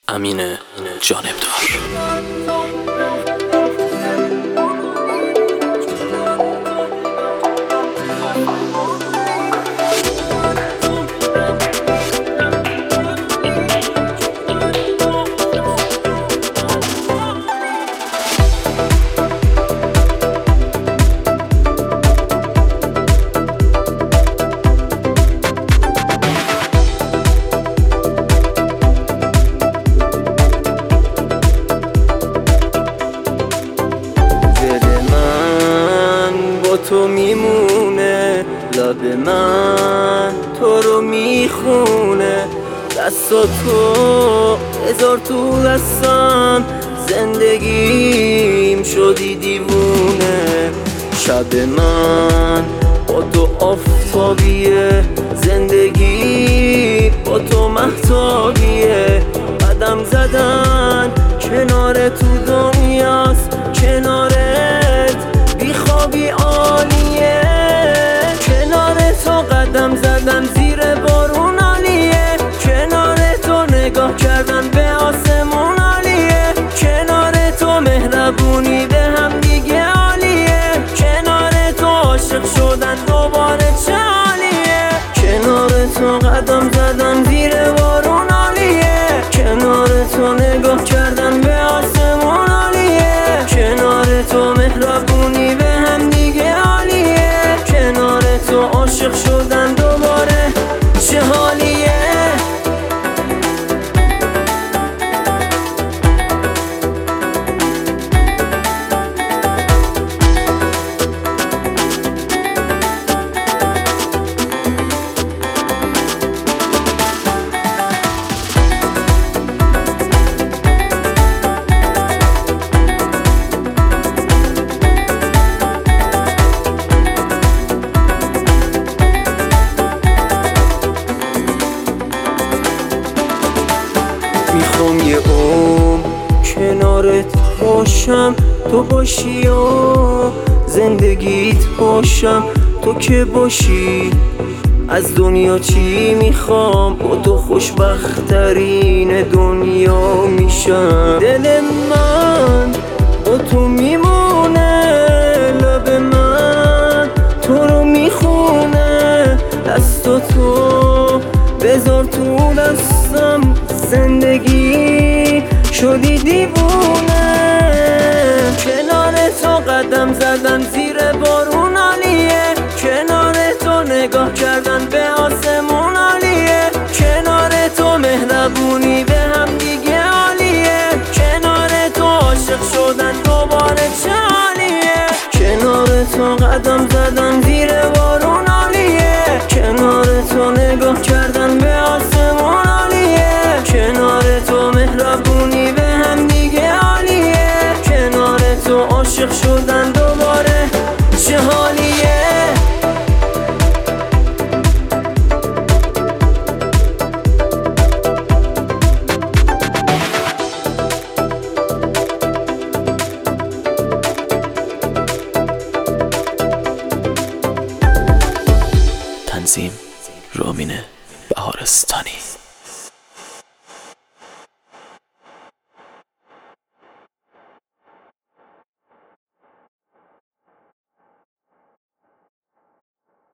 امین جانبدار. تو میمونه، لب من تو رو میخونه، دستا تو هزار تو دستم، زندگیم شدی دیوونه. شب من با تو آفتابیه، زندگی با تو مهتابیه. قدم زدن کنار تو دنیاست، کنارت بیخوابی عالیه. کنار تو قدم زدن زیر بارون عالیه، کنار تو نگاه کردن به آسمون عالیه. کنار تو مهربونی به هم دیگه عالیه، کنار تو عاشق شدن دوباره چه عالیه. کنار تو قدم زدن زیر بارون عالیه، کنار تو نگاه کردن به آسمون عالیه. کنار تو مهربونی به هم دیگه عالیه، کنار تو عاشق شدن دوباره چه حالیه. میخوام یه کنارت باشم، تو باشی و زندگیت باشم. تو که باشی از دنیا چی میخوام، با تو خوشبخت‌ترین دنیا میشم. دل من با تو میمونه، لب من تو رو میخونه، دستا تو بذار تو دستم، زندگی شدی دیوونه. کنار تو قدم زدن زیر بارون عالیه، کنار تو نگاه کردن به آسمون عالیه. کنار تو مهربونی به هم دیگه عالیه، کنار تو عاشق شدن دوباره چه عالیه. کنار تو قدم زدن زیر بارون عالیه، کنار تو نگاه کردن به آسمون عالیه. کنار تو مهربونی به هم دیگه عالیه، کنار تو عاشق شدن دوباره چه حالیه. تنظیم رامین بهارستانی.